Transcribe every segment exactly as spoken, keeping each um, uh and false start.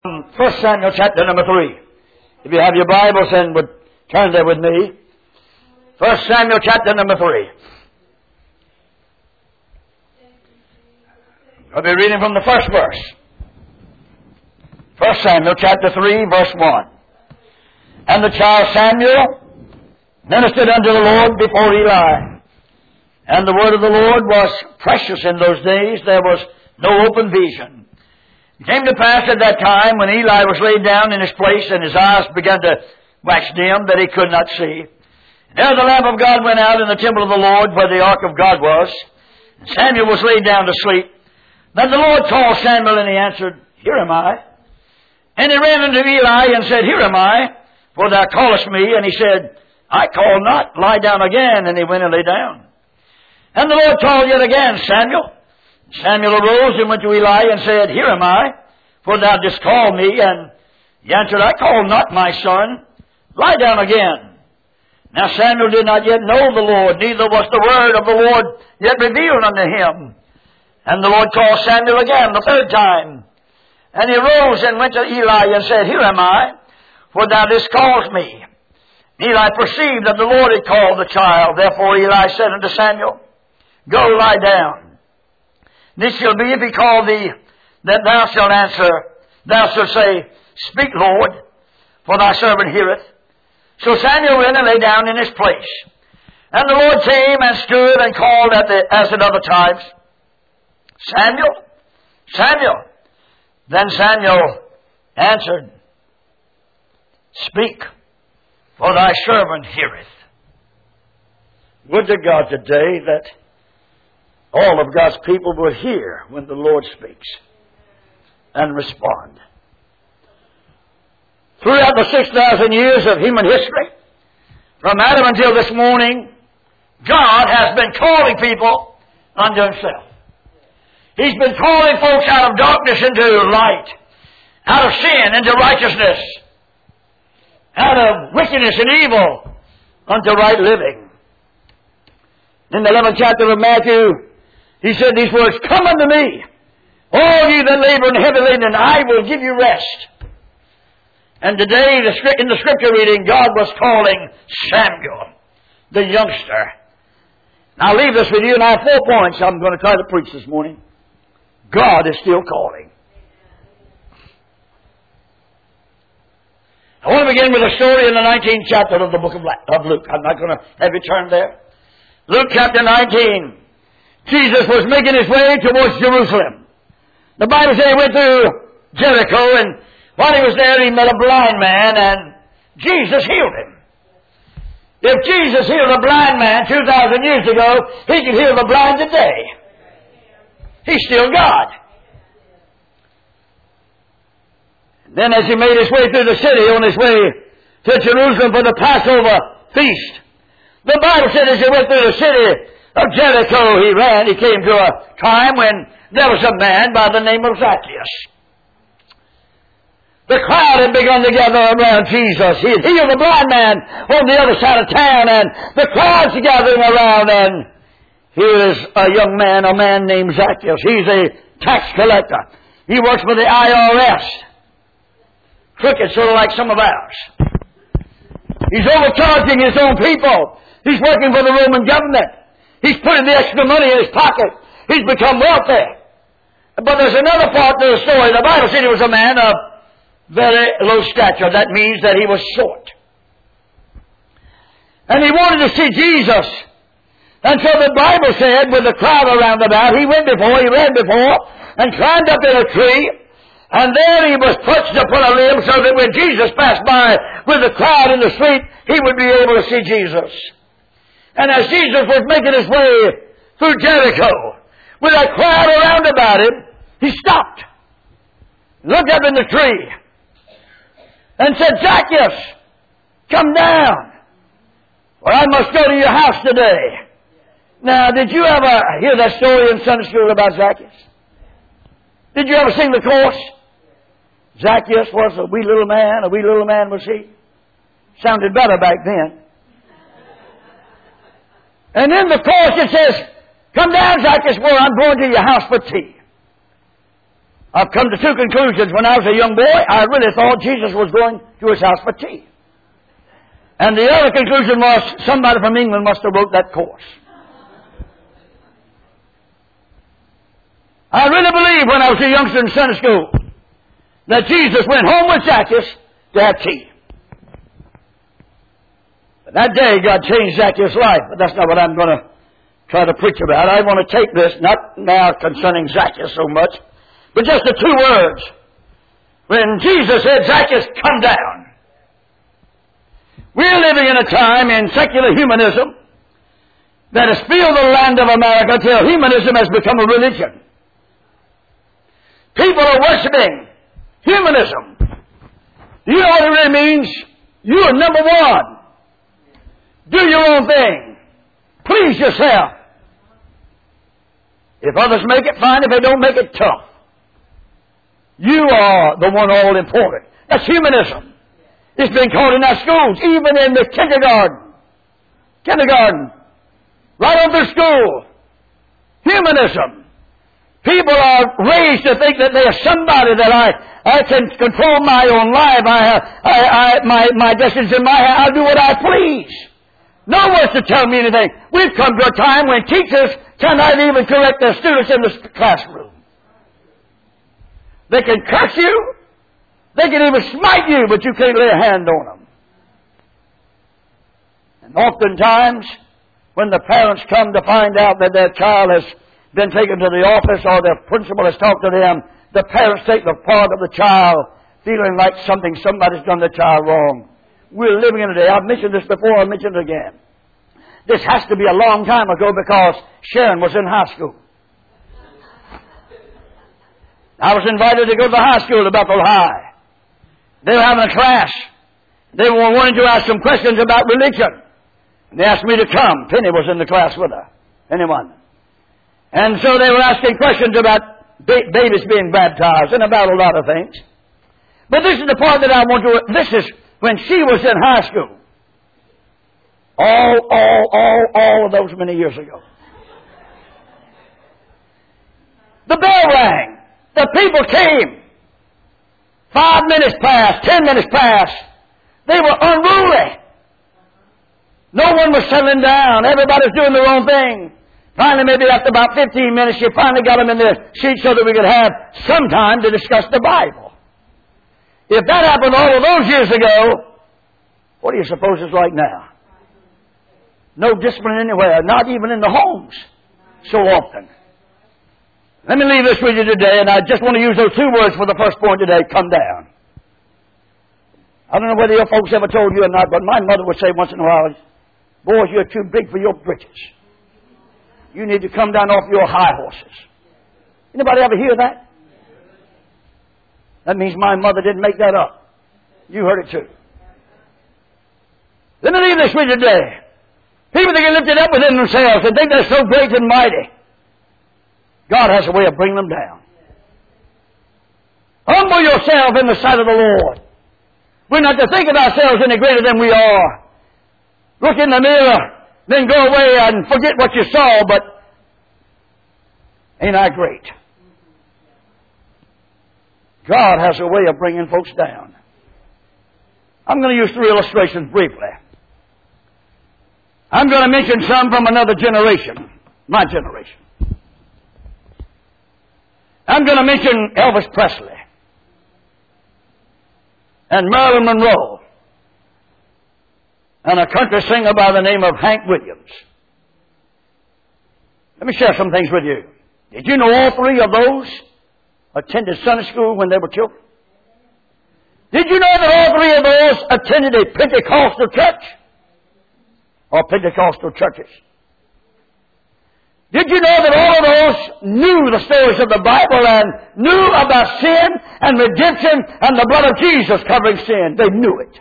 First Samuel chapter number three. If you have your Bibles, then would turn there with me. First Samuel chapter number three. I'll be reading from the first verse. First Samuel chapter three, verse one. And the child Samuel ministered unto the Lord before Eli. And the word of the Lord was precious in those days. There was no open vision. It came to pass at that time when Eli was laid down in his place and his eyes began to wax dim that he could not see. There the lamp of God went out in the temple of the Lord where the ark of God was. And Samuel was laid down to sleep. Then the Lord called Samuel, and he answered, Here am I. And he ran unto Eli and said, Here am I, for thou callest me. And he said, I call not, lie down again. And he went and lay down. And the Lord called yet again, Samuel. Samuel arose and went to Eli and said, Here am I, for thou didst call me. And he answered, I call not, my son. Lie down again. Now Samuel did not yet know the Lord, neither was the word of the Lord yet revealed unto him. And the Lord called Samuel again the third time. And he arose and went to Eli and said, Here am I, for thou didst call me. Eli perceived that the Lord had called the child. Therefore Eli said unto Samuel, Go lie down. This shall be if he call thee, that thou shalt answer. Thou shalt say, Speak, Lord, for thy servant heareth. So Samuel went and lay down in his place. And the Lord came and stood and called at the, as at other times, Samuel, Samuel. Then Samuel answered, Speak, for thy servant heareth. Would to God today that all of God's people would hear when the Lord speaks and respond. Throughout the six thousand years of human history, from Adam until this morning, God has been calling people unto Himself. He's been calling folks out of darkness into light, out of sin into righteousness, out of wickedness and evil unto right living. In the eleventh chapter of Matthew, He said these words, Come unto me, all ye that labor and heavy laden, and I will give you rest. And today, in the scripture reading, God was calling Samuel, the youngster. Now, I'll leave this with you, and I have four points I'm going to try to preach this morning. God is still calling. I want to begin with a story in the nineteenth chapter of the book of Luke. I'm not going to have you turn there. Luke chapter nineteen. Jesus was making his way towards Jerusalem. The Bible says he went through Jericho, and while he was there, he met a blind man, and Jesus healed him. If Jesus healed a blind man two thousand years ago, He can heal the blind today. He's still God. And then as he made his way through the city on his way to Jerusalem for the Passover feast, the Bible said as he went through the city of Jericho, he ran. He came to a time when there was a man by the name of Zacchaeus. The crowd had begun to gather around Jesus. He had healed the blind man on the other side of town, and the crowd's gathering around, and here is a young man, a man named Zacchaeus. He's a tax collector. He works for the I R S. Crooked, sort of like some of ours. He's overcharging his own people. He's working for the Roman government. He's putting the extra money in his pocket. He's become wealthy. But there's another part to the story. The Bible said he was a man of very low stature. That means that he was short. And he wanted to see Jesus. And so the Bible said, with the crowd around about, he went before, he ran before, and climbed up in a tree. And there he was perched upon a limb so that when Jesus passed by with the crowd in the street, he would be able to see Jesus. And as Jesus was making his way through Jericho, with a crowd around about him, he stopped, looked up in the tree, and said, Zacchaeus, come down, for I must go to your house today. Now, did you ever hear that story in Sunday school about Zacchaeus? Did you ever sing the chorus? Zacchaeus was a wee little man, a wee little man was he. Sounded better back then. And in the chorus it says, Come down, Zacchaeus, where I'm going to your house for tea. I've come to two conclusions. When I was a young boy, I really thought Jesus was going to his house for tea. And the other conclusion was somebody from England must have wrote that course. I really believed when I was a youngster in Sunday school that Jesus went home with Zacchaeus to have tea. But that day God changed Zacchaeus' life, but that's not what I'm going to try to preach about. I want to take this, not now concerning Zacchaeus so much, but just the two words. When Jesus said, Zacchaeus, come down. We're living in a time in secular humanism that has filled the land of America till humanism has become a religion. People are worshiping humanism. You know what it really means? You are number one. Do your own thing. Please yourself. If others make it, fine. If they don't make it, tough. You are the one all important. That's humanism. It's been taught in our schools, even in the kindergarten. Kindergarten. Right on through school. Humanism. People are raised to think that they are somebody, that I, I can control my own life. I have, I, I, my, my destiny's in my hand. I'll do what I please. No one's to tell me anything. We've come to a time when teachers cannot even correct their students in the classroom. They can curse you. They can even smite you, but you can't lay a hand on them. And oftentimes, when the parents come to find out that their child has been taken to the office or their principal has talked to them, the parents take the part of the child, feeling like something, somebody's done the child wrong. We're living in a day, I've mentioned this before, I'll mention it again. This has to be a long time ago because Sharon was in high school. I was invited to go to the high school, to Bethel High. They were having a class. They were wanting to ask some questions about religion. And they asked me to come. Penny was in the class with her. Anyone? And so they were asking questions about ba- babies being baptized and about a lot of things. But this is the part that I want to... This is when she was in high school. All, all, all, all of those many years ago. The bell rang. The people came. Five minutes passed. Ten minutes passed. They were unruly. No one was settling down. Everybody was doing their own thing. Finally, maybe after about fifteen minutes, you finally got them in the seat so that we could have some time to discuss the Bible. If that happened all of those years ago, what do you suppose it's like now? No discipline anywhere, not even in the homes so often. Let me leave this with you today, and I just want to use those two words for the first point today, come down. I don't know whether your folks ever told you or not, but my mother would say once in a while, boys, you're too big for your britches. You need to come down off your high horses. Anybody ever hear that? That means my mother didn't make that up. You heard it too. Let me leave this with you today. People that get lifted up within themselves and think they're so great and mighty. God has a way of bringing them down. Humble yourself in the sight of the Lord. We're not to think of ourselves any greater than we are. Look in the mirror, then go away and forget what you saw, but ain't I great? God has a way of bringing folks down. I'm going to use three illustrations briefly. I'm going to mention some from another generation, my generation. I'm going to mention Elvis Presley and Marilyn Monroe and a country singer by the name of Hank Williams. Let me share some things with you. Did you know all three of those attended Sunday school when they were children? Did you know that all three of those attended a Pentecostal church or Pentecostal churches? Did you know that all of those knew the stories of the Bible and knew about sin and redemption and the blood of Jesus covering sin? They knew it.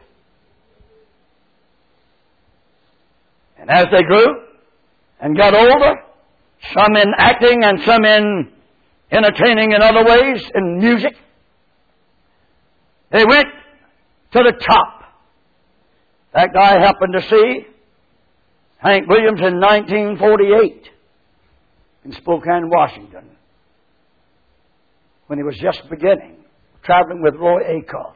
And as they grew and got older, some in acting and some in entertaining in other ways, in music, they went to the top. In fact, I happened to see Hank Williams in nineteen forty-eight. In Spokane, Washington. when he was just beginning, traveling with Roy Acuff.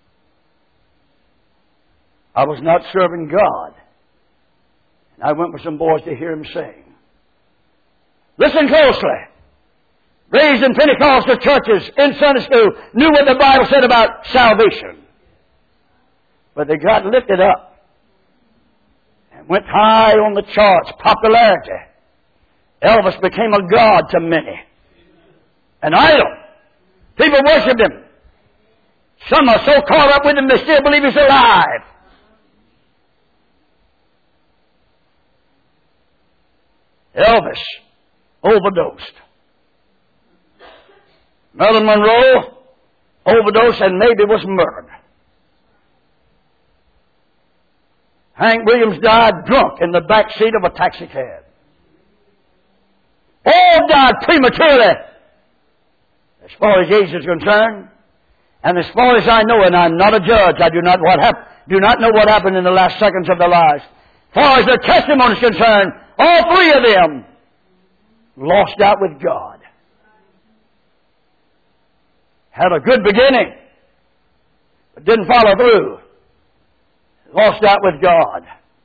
I was not serving God. And I went with some boys to hear him sing. Listen closely. Raised in Pentecostal churches, in Sunday school, knew what the Bible said about salvation. But they got lifted up and went high on the charts, popularity. Elvis became a god to many. An idol. People worshiped him. Some are so caught up with him they still believe he's alive. Elvis overdosed. Marilyn Monroe overdosed and maybe was murdered. Hank Williams died drunk in the back seat of a taxi cab. All died prematurely, as far as age is concerned. And as far as I know, and I'm not a judge, I do not what hap- do not know what happened in the last seconds of their lives. As far as their testimony is concerned, all three of them lost out with God. Had a good beginning, but didn't follow through. Lost out with God.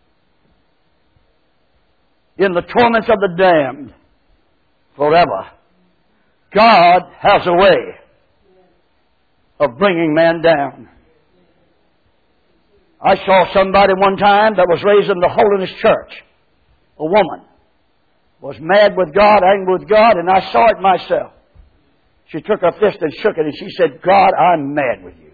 In the torments of the damned forever. God has a way of bringing man down. I saw somebody one time that was raised in the Holiness Church. A woman was mad with God, angry with God, and I saw it myself. She took her fist and shook it, and she said, God, I'm mad with you.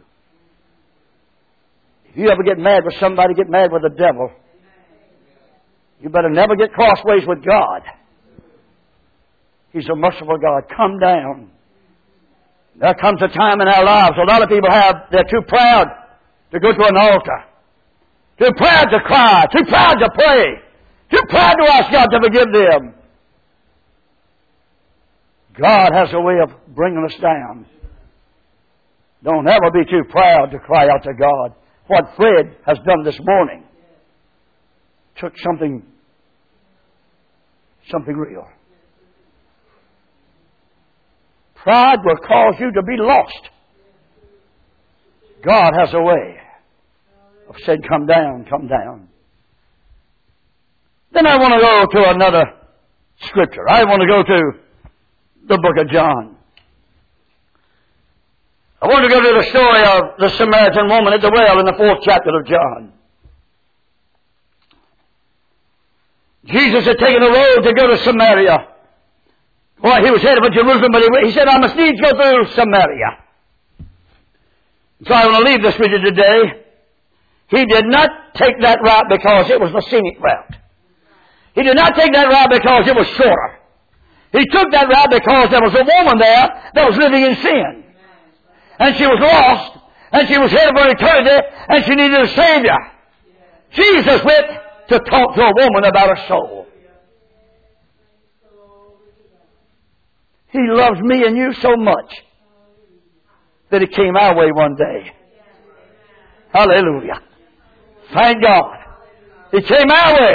If you ever get mad with somebody, get mad with the devil. You better never get crossways with God. He's a merciful God. Come down. There comes a time in our lives, a lot of people have, they're too proud to go to an altar. Too proud to cry. Too proud to pray. Too proud to ask God to forgive them. God has a way of bringing us down. Don't ever be too proud to cry out to God. What Fred has done this morning took something, something real. Pride will cause you to be lost. God has a way of saying, come down, come down. Then I want to go to another scripture. I want to go to the book of John. I want to go to the story of the Samaritan woman at the well in the fourth chapter of John. Jesus had taken a road to go to Samaria. Well, he was headed for Jerusalem, but he, he said, I must needs go through Samaria. So I want to leave this with you today. He did not take that route because it was the scenic route. He did not take that route because it was shorter. He took that route because there was a woman there that was living in sin. And she was lost, and she was headed for eternity, and she needed a Savior. Jesus went to talk to a woman about her soul. He loves me and you so much that He came our way one day. Hallelujah. Thank God. He came our way.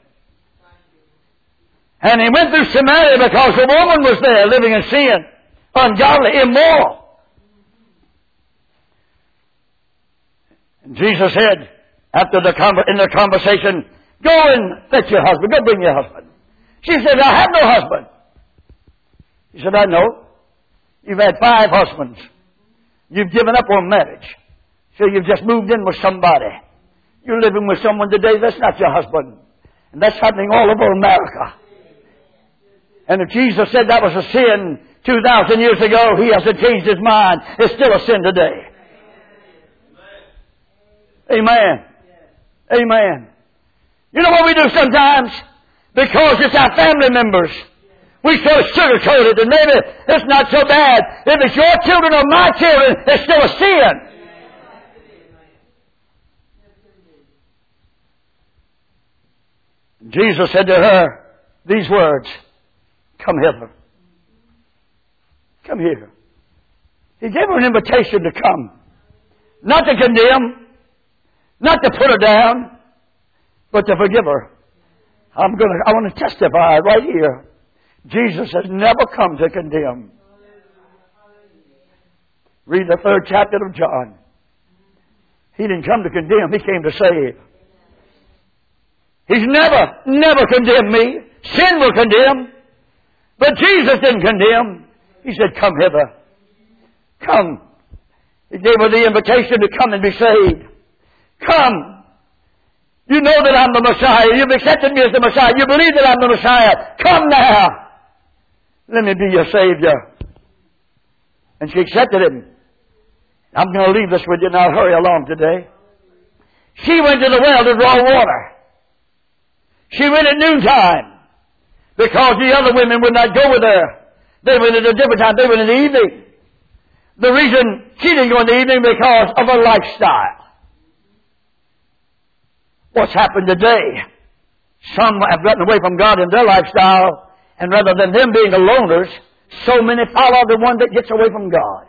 And He went through Samaria because the woman was there living in sin, ungodly, immoral. And Jesus said, after the con- in the conversation, go and fetch your husband. Go bring your husband. She said, I have no husband. He said, I know. You've had five husbands. You've given up on marriage. So you've just moved in with somebody. You're living with someone today that's not your husband. And that's happening all over America. And if Jesus said that was a sin two thousand years ago, He hasn't changed His mind. It's still a sin today. Amen. Amen. You know what we do sometimes? Because it's our family members. We sort of sugarcoat it, and maybe it's not so bad. If it's your children or my children, it's still a sin. Jesus said to her these words, come hither. Come here. He gave her an invitation to come. Not to condemn, not to put her down, but to forgive her. I'm going to, I want to testify right here. Jesus has never come to condemn. Read the third chapter of John. He didn't come to condemn. He came to save. He's never, never condemned me. Sin will condemn. But Jesus didn't condemn. He said, come hither. Come. He gave her the invitation to come and be saved. Come. You know that I'm the Messiah. You've accepted me as the Messiah. You believe that I'm the Messiah. Come now. Let me be your Savior. And she accepted Him. I'm going to leave this with you and I'll hurry along today. She went to the well to draw water. She went at noontime because the other women would not go with her. They went at a different time. They went in the evening. The reason she didn't go in the evening because of her lifestyle. What's happened today? Some have gotten away from God in their lifestyle, and rather than them being the loners, so many follow the one that gets away from God.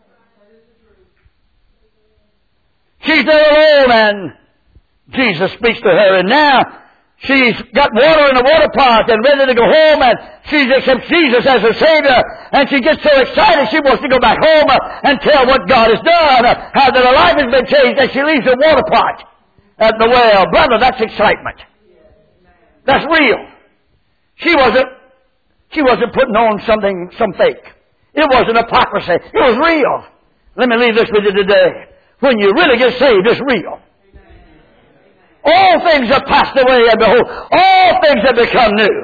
She's there alone, and Jesus speaks to her, and now she's got water in a water pot and ready to go home, and she accepts Jesus as her Savior, and she gets so excited she wants to go back home and tell what God has done, how that her life has been changed, and she leaves the water pot at the well. Brother, that's excitement. That's real. She wasn't, she wasn't putting on something, some fake. It wasn't hypocrisy. It was real. Let me leave this with you today. When you really get saved, it's real. All things have passed away, and behold, all things have become new.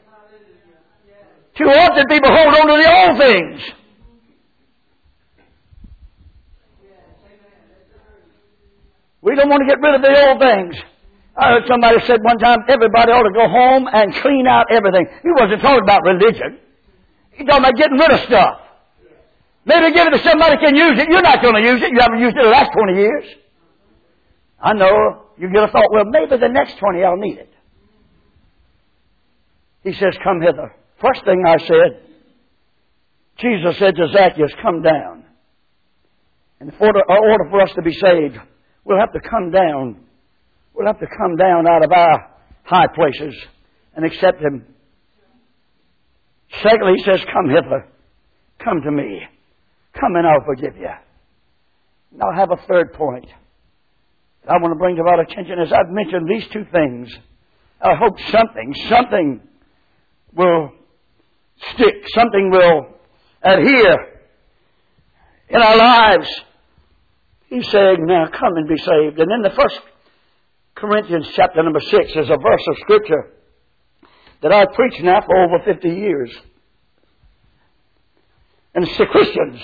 Too often people hold on to the old things. We don't want to get rid of the old things. I heard somebody said one time, everybody ought to go home and clean out everything. He wasn't talking about religion. He's talking about getting rid of stuff. Maybe give it to somebody who can use it. You're not going to use it. You haven't used it the last twenty years. I know. You get a thought, well, maybe the next twenty I'll need it. He says, come hither. First thing I said, Jesus said to Zacchaeus, come down. And in order, in order for us to be saved, we'll have to come down. We'll have to come down out of our high places and accept Him. Secondly, He says, come hither. Come to me. Come and I'll forgive you. And I'll have a third point I want to bring to our attention. As I've mentioned these two things, I hope something, something will stick, something will adhere in our lives. He's saying, now come and be saved. And in the First Corinthians chapter number six is a verse of Scripture that I've preached now for over fifty years. And it's to Christians.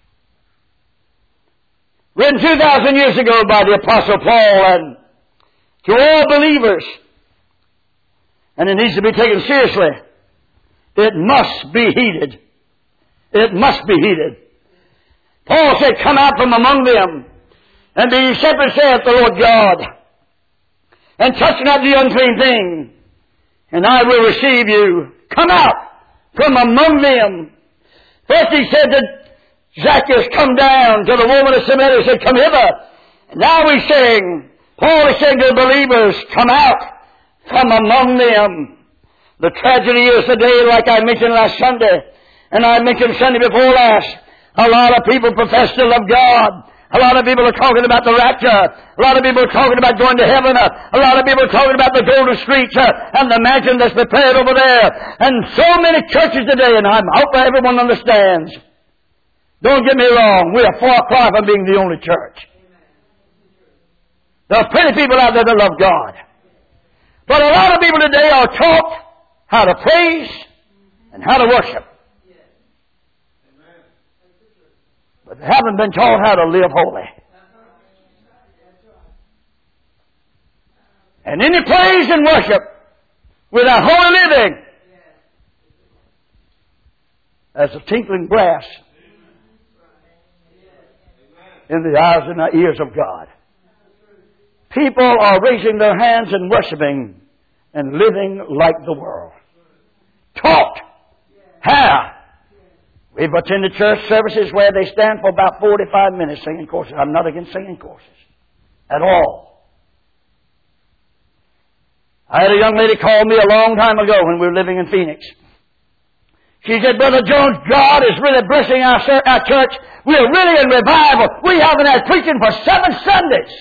Written two thousand years ago by the Apostle Paul, and to all believers. And it needs to be taken seriously. It must be heeded. It must be heeded. Paul said, come out from among them, and be ye separate, saith the Lord God, and touch not the unclean thing, and I will receive you. Come out from among them. First he said to Zacchaeus, come down. To the woman of Samaria, he said, come hither. And now he's saying, Paul is saying to the believers, come out from among them. The tragedy is today, like I mentioned last Sunday, and I mentioned Sunday before last, a lot of people profess to love God. A lot of people are talking about the rapture. A lot of people are talking about going to heaven. A lot of people are talking about the golden streets uh, and the mansion that's prepared over there. And so many churches today, and I hope everyone understands. Don't get me wrong, we are far cry from being the only church. There are plenty of people out there that love God. But a lot of people today are taught how to praise and how to worship. But they haven't been taught how to live holy. And any praise and worship without holy living as a tinkling brass in the eyes and the ears of God. People are raising their hands and worshiping and living like the world. Taught how? We've attended church services where they stand for about forty-five minutes singing courses. I'm not against singing courses at all. I had a young lady call me a long time ago when we were living in Phoenix. She said, Brother Jones, God is really blessing our, our church. We're really in revival. We haven't had preaching for seven Sundays.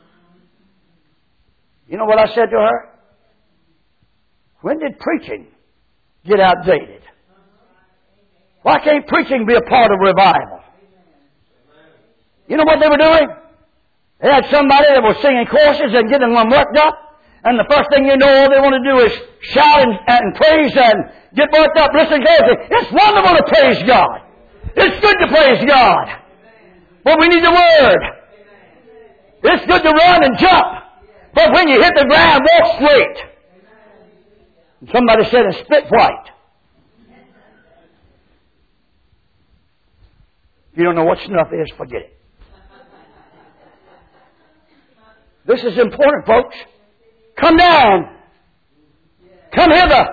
You know what I said to her? When did preaching get outdated? Why can't preaching be a part of revival? You know what they were doing? They had somebody that was singing choruses and getting them worked up. And the first thing you know, all they want to do is shout and, and praise and get worked up. Listen closely. It's wonderful to praise God. It's good to praise God. But we need the Word. It's good to run and jump. But when you hit the ground, walk straight. And somebody said, and spit white. If you don't know what snuff is, forget it. This is important, folks. Come down. Come hither.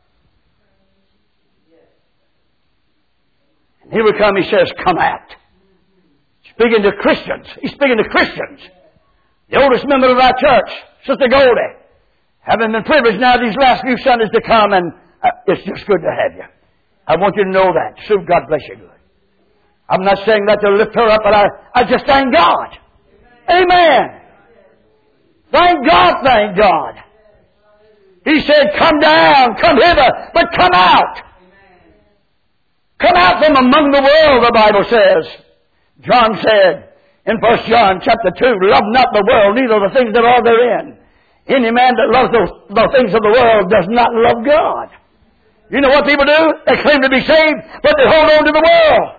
And here we come, he says, come out. Speaking to Christians. He's speaking to Christians. The oldest member of our church, Sister Goldie, having been privileged now these last few Sundays to come, and uh, it's just good to have you. I want you to know that. So God bless you good. I'm not saying that to lift her up, but I, I just thank God. Amen. Thank God, thank God. He said, come down, come hither, but come out. Come out from among the world, the Bible says. John said in First John chapter two, love not the world, neither the things that are therein. Any man that loves the, the things of the world does not love God. You know what people do? They claim to be saved, but they hold on to the world.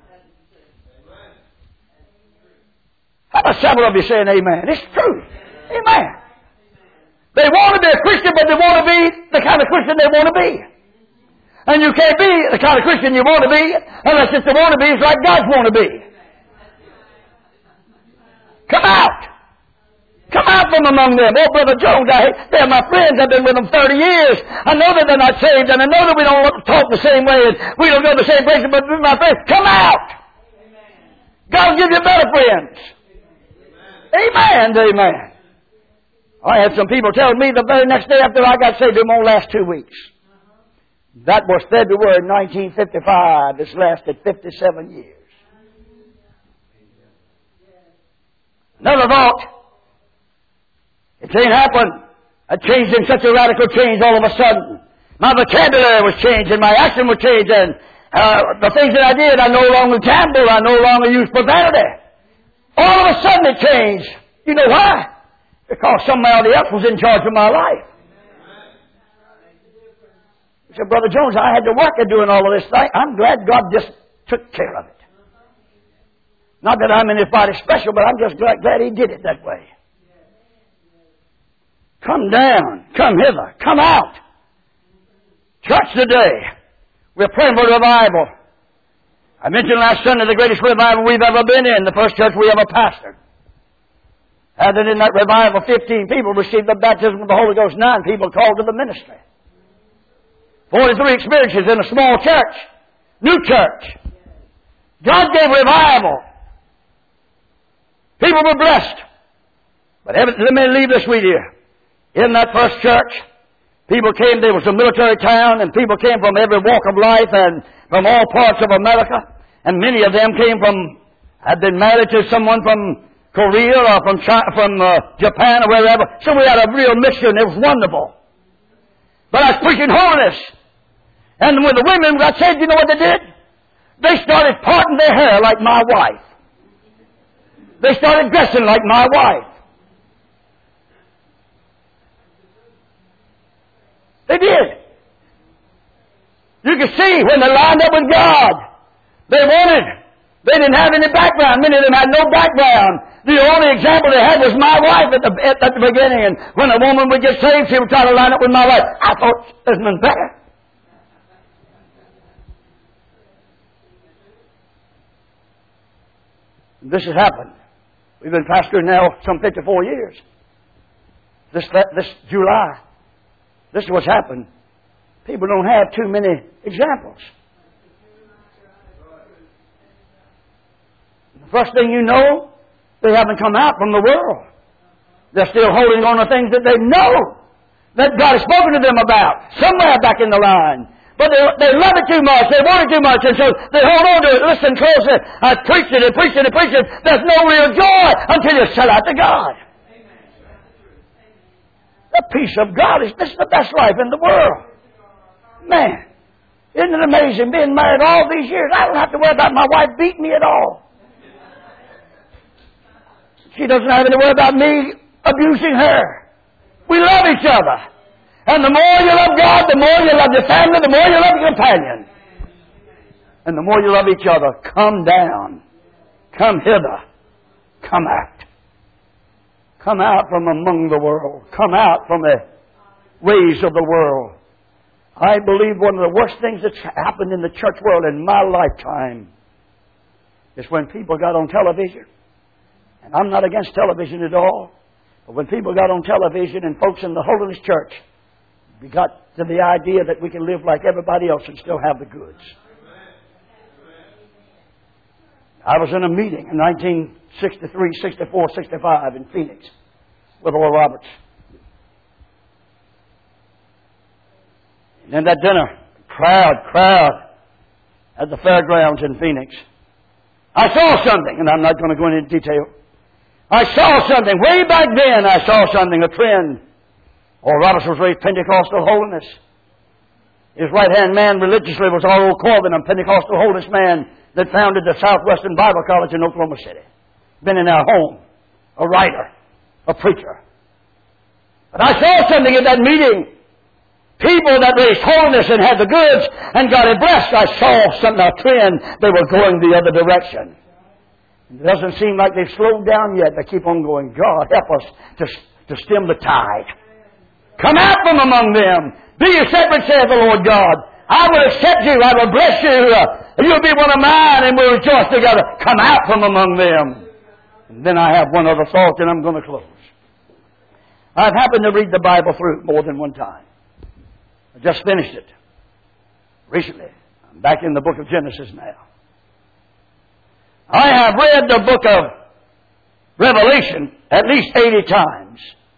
How about several of you saying amen? It's true. Amen. They want to be a Christian, but they want to be the kind of Christian they want to be. And you can't be the kind of Christian you want to be unless it's the wannabes like God's want to be. Come out. Come out from among them. Oh, Brother Jones, I, they're my friends. I've been with them thirty years. I know that they're not saved, and I know that we don't talk the same way, and we don't go the same place, but they're my friends. Come out. God will give you better friends. Amen. Amen. I had some people tell me the very next day after I got saved, it won't last two weeks. That was February nineteen fifty-five. It's lasted fifty-seven years. Never thought it ain't happened. I changed in such a radical change all of a sudden. My vocabulary was changing, my action was changing. Uh, the things that I did, I no longer gambled, I no longer used profanity. All of a sudden it changed. You know why? Because somebody else was in charge of my life. He said, Brother Jones, I had to work at doing all of this thing. I'm glad God just took care of it. Not that I'm anybody special, but I'm just glad, glad He did it that way. Come down. Come hither. Come out. Church today, we're praying for revival. I mentioned last Sunday the greatest revival we've ever been in, the first church we ever pastored. And then in that revival, fifteen people received the baptism of the Holy Ghost, nine people called to the ministry. forty-three experiences in a small church. New church. God gave revival. People were blessed. But let me leave this with you. In that first church, people came, there was a military town, and people came from every walk of life and from all parts of America. And many of them came from, had been married to someone from Korea or from China, from uh, Japan or wherever. So we had a real mixture, and it was wonderful. But I was preaching holiness. And when the women got saved, you know what they did? They started parting their hair like my wife. They started dressing like my wife. They did. You could see when they lined up with God, they wanted. They didn't have any background. Many of them had no background. The only example they had was my wife at the, at, at the beginning. And when a woman would get saved, she would try to line up with my wife. I thought, there's nothing better. This has happened. We've been pastoring now some fifty-four years. This, this July. This is what's happened. People don't have too many examples. The first thing you know, they haven't come out from the world. They're still holding on to things that they know that God has spoken to them about somewhere back in the line. But they, they love it too much. They want it too much. And so they hold on to it. Listen closely. I preach it and preach it and preach it. There's no real joy until you sell out to God. The peace of God is this is the best life in the world. Man, isn't it amazing being married all these years? I don't have to worry about my wife beating me at all. She doesn't have to worry about me abusing her. We love each other. And the more you love God, the more you love your family, the more you love your companion. And the more you love each other, come down. Come hither. Come out. Come out from among the world. Come out from the ways of the world. I believe one of the worst things that's happened in the church world in my lifetime is when people got on television. And I'm not against television at all. But when people got on television and folks in the Holiness Church, we got to the idea that we can live like everybody else and still have the goods. I was in a meeting in nineteen sixty-three, sixty-four, sixty-five in Phoenix with Oral Roberts. And in that dinner, crowd, crowd at the fairgrounds in Phoenix. I saw something, and I'm not going to go into detail. I saw something. Way back then, I saw something, a trend. Oral Roberts was raised Pentecostal holiness. His right-hand man religiously was R O Corbin, a Pentecostal holiness man that founded the Southwestern Bible College in Oklahoma City. Been in our home. A writer. A preacher. But I saw something in that meeting. People that raised holiness and had the goods and got it blessed. I saw something, a trend. They were going the other direction. It doesn't seem like they've slowed down yet. They keep on going. God, help us to, to stem the tide. Come out from among them. Be ye separate, saith the Lord God. I will accept you. I will bless you. Uh, you'll be one of mine, and we'll rejoice together. Come out from among them. And then I have one other thought, and I'm going to close. I've happened to read the Bible through more than one time. I just finished it recently. I'm back in the book of Genesis now. I have read the book of Revelation at least eighty times.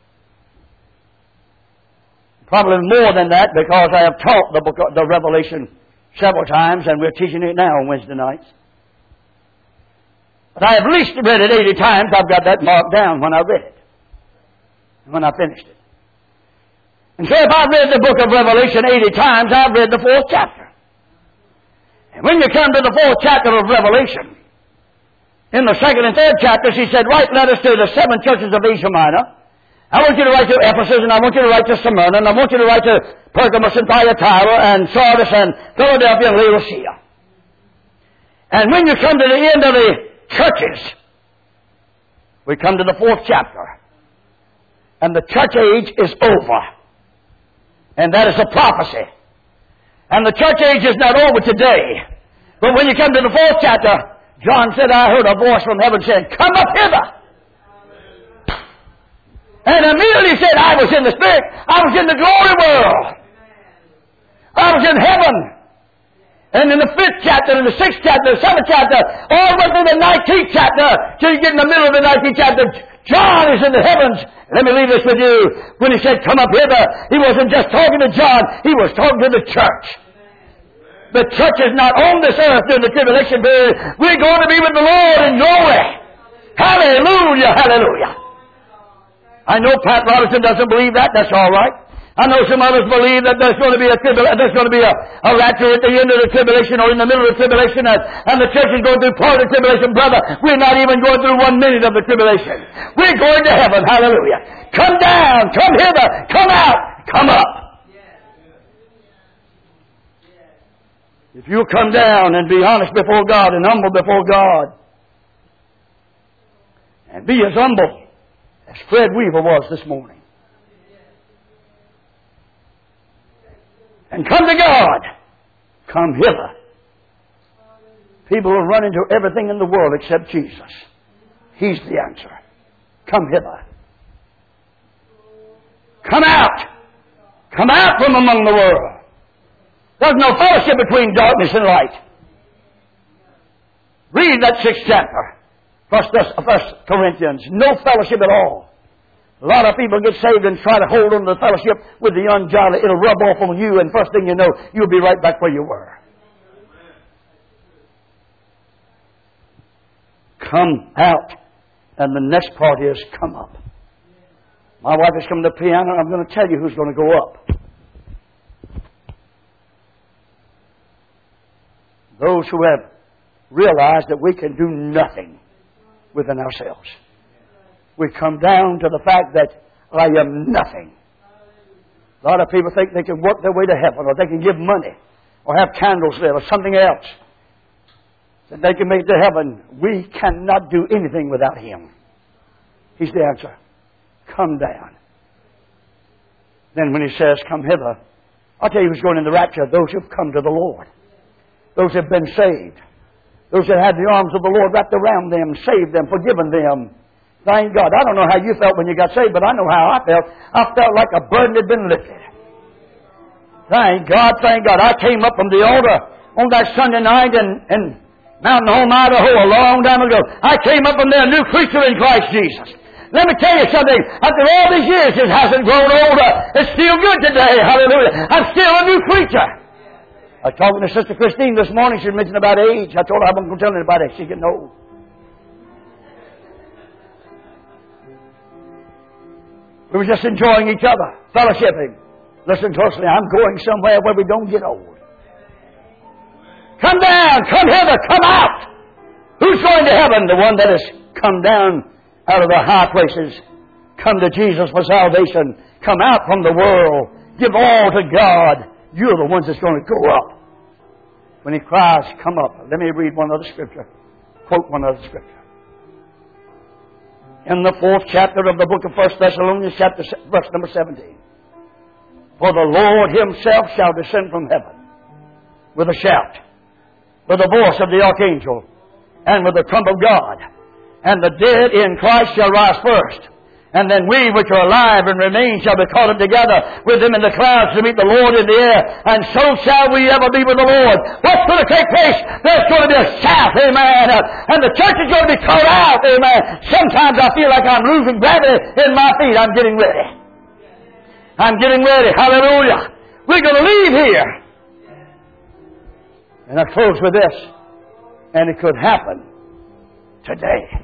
Probably more than that, because I have taught the book of the Revelation several times, and we're teaching it now on Wednesday nights. But I have at least read it eighty times. I've got that marked down when I read it, when I finished it. And so if I've read the book of Revelation eighty times, I've read the fourth chapter. And when you come to the fourth chapter of Revelation, in the second and third chapters, he said, write letters to the seven churches of Asia Minor. I want you to write to Ephesus, and I want you to write to Smyrna, and I want you to write to Pergamos and Thyatira and Sardis and Philadelphia and Laodicea. And when you come to the end of the churches, we come to the fourth chapter. And the church age is over. And that is a prophecy. And the church age is not over today. But when you come to the fourth chapter, John said, I heard a voice from heaven saying, come up hither. And immediately said, I was in the Spirit. I was in the glory world. I was in heaven. And in the fifth chapter, in the sixth chapter, the seventh chapter, all the way through the nineteenth chapter, till you get in the middle of the nineteenth chapter, John is in the heavens. Let me leave this with you. When he said, come up hither, he wasn't just talking to John, he was talking to the church. The church is not on this earth during the tribulation period. We're going to be with the Lord in glory. Hallelujah, hallelujah. I know Pat Robertson doesn't believe that. That's all right. I know some others believe that there's going to be a tribula- there's going to be a, a rapture at the end of the tribulation or in the middle of the tribulation, and, and the church is going through part of the tribulation. Brother, we're not even going through one minute of the tribulation. We're going to heaven. Hallelujah. Come down. Come hither. Come out. Come up. If you come down and be honest before God and humble before God, and be as humble as Fred Weaver was this morning, and come to God, come hither. People are running to everything in the world except Jesus. He's the answer. Come hither. Come out. Come out from among the world. There's no fellowship between darkness and light. Read that sixth chapter. First, First Corinthians. No fellowship at all. A lot of people get saved and try to hold on to the fellowship with the ungodly. It'll rub off on you, and first thing you know, you'll be right back where you were. Come out. And the next part is come up. My wife is coming to the piano, and I'm going to tell you who's going to go up. Those who have realized that we can do nothing within ourselves. We come down to the fact that I am nothing. A lot of people think they can work their way to heaven, or they can give money, or have candles lit, or something else, that they can make it to heaven. We cannot do anything without Him. He's the answer. Come down. Then when He says, come hither, I'll tell you who's going in the rapture. Those who've come to the Lord. Those who have been saved. Those that had the arms of the Lord wrapped around them, saved them, forgiven them. Thank God. I don't know how you felt when you got saved, but I know how I felt. I felt like a burden had been lifted. Thank God, thank God. I came up from the altar on that Sunday night in, in Mountain Home, Idaho, a long time ago. I came up from there a new creature in Christ Jesus. Let me tell you something. After all these years, it hasn't grown older. It's still good today. Hallelujah. I'm still a new creature. I was talking to Sister Christine this morning. She mentioned about age. I told her I wasn't going to tell anybody. She's getting old. We were just enjoying each other, fellowshipping. Listen closely. I'm going somewhere where we don't get old. Come down. Come hither. Come out. Who's going to heaven? The one that has come down out of the high places. Come to Jesus for salvation. Come out from the world. Give all to God. You're the ones that's going to go up. When He cries, come up. Let me read one other scripture. Quote one other scripture. In the fourth chapter of the book of First Thessalonians, chapter verse number seventeen. For the Lord Himself shall descend from heaven with a shout, with the voice of the archangel, and with the trump of God. And the dead in Christ shall rise first. And then we which are alive and remain shall be caught up together with them in the clouds to meet the Lord in the air. And so shall we ever be with the Lord. What's going to take place? There's going to be a shout, amen. And the church is going to be caught out, amen. Sometimes I feel like I'm losing gravity in my feet. I'm getting ready. I'm getting ready. Hallelujah. We're going to leave here. And I close with this. And it could happen today.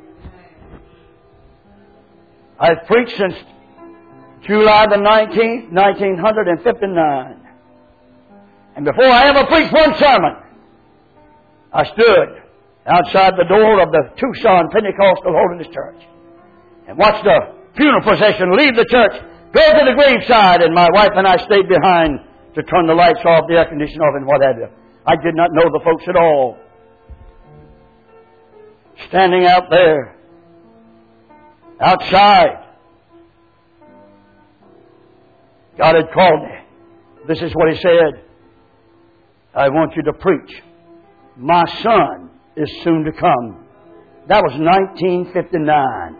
I've preached since July the nineteenth, nineteen fifty-nine. And before I ever preached one sermon, I stood outside the door of the Tucson Pentecostal Holiness Church and watched the funeral procession leave the church, go to the graveside, and my wife and I stayed behind to turn the lights off, the air conditioning off, and what have you. I did not know the folks at all. Standing out there, outside, God had called me. This is what He said. I want you to preach. My Son is soon to come. That was nineteen fifty-nine.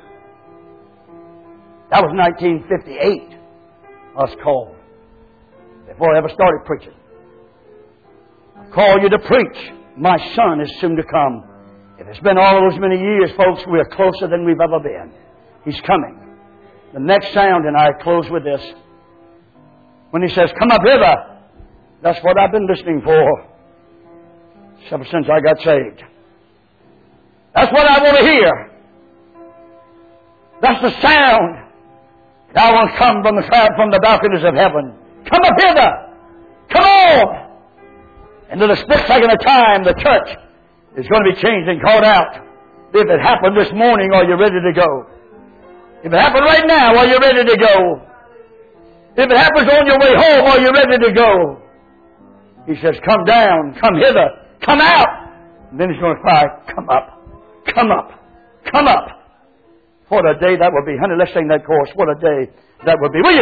That was nineteen fifty-eight. I was called. Before I ever started preaching. I call you to preach. My Son is soon to come. If it's been all those many years, folks, we're closer than we've ever been. He's coming. The next sound, and I close with this. When He says, come up hither, that's what I've been listening for ever since I got saved. That's what I want to hear. That's the sound that I want to come from the cloud, from the balconies of heaven. Come up hither. Come on. And in a split second of time, the church is going to be changed and called out. If it happened this morning, are you ready to go? If it happened right now, are you ready to go? If it happens on your way home, are you ready to go? He says, come down, come hither, come out. And then He's going to cry, come up, come up, come up. What a day that will be. Honey, let's sing that chorus. What a day that will be. Will you